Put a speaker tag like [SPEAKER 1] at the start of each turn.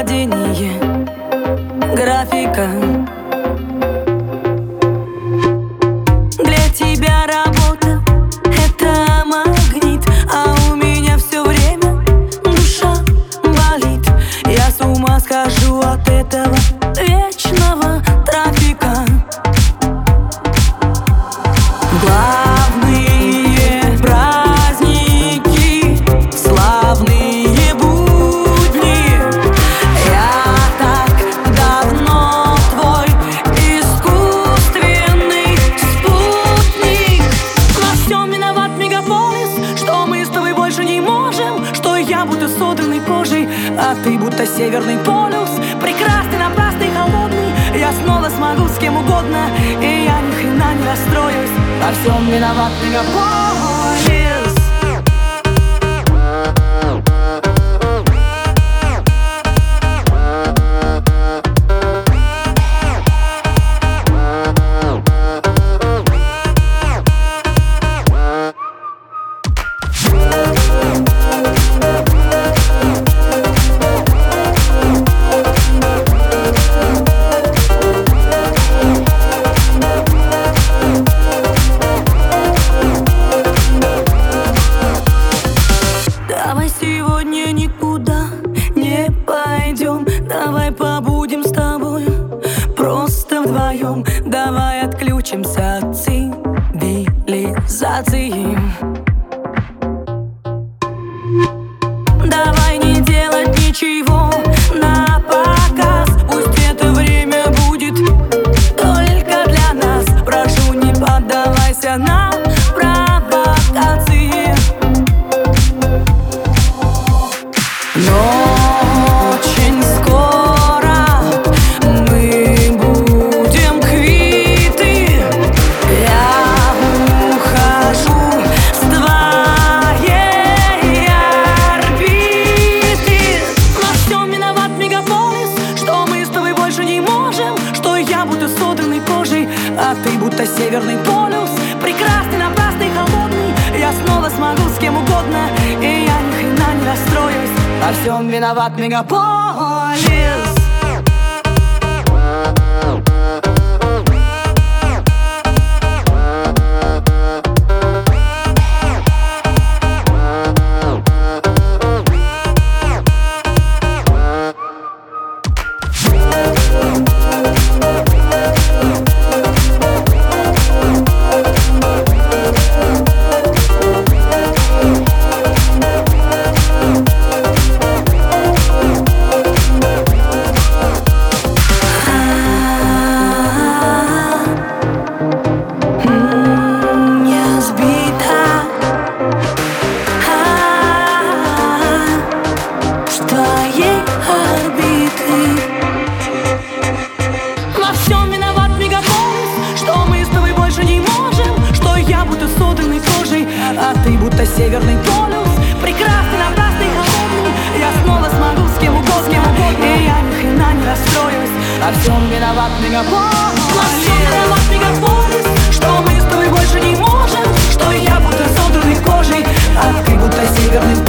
[SPEAKER 1] совпадение графика. Для тебя работа — это магнит, а у меня все время душа болит. Я с ума схожу от этого вечного трафика. Главные праздники, славные будни. Я так давно твой искусственный спутник. Во всем виноват мегаполис, что мы с тобой больше не можем, что я будто содранной кожей, а ты будто северный полюс. Прекрасный, напрасный, холодный. Я снова смогу с кем угодно, и я ни хрена не расстроюсь. Во всем виноват мегаполис. Давай сегодня никуда не пойдем, давай побудем с тобой просто вдвоем. Давай отключимся от цивилизации. Давай не делать ничего на показ, пусть это время будет только для нас. Прошу, не поддавайся на провокации. Но очень скоро мы будем квиты. Я ухожу с твоей орбиты. Во всем виноват мегаполис, что мы с тобой больше не можем, что я будто содранной кожей, а ты будто северный полюс. Прекрасный, напрасный, холодный. Я снова смогу с кем угодно, и я ни хрена не расстроюсь. Во всем виноват мегаполис. А ты будто северный полюс. Прекрасный, напрасный, холодный. Я снова смогу с кем угодно, и я ни хрена не расстроюсь. Во всем виноват мегаполис. Во всем виноват мегаполис, что мы с тобой больше не можем, что я будто содранной кожей, а ты будто северный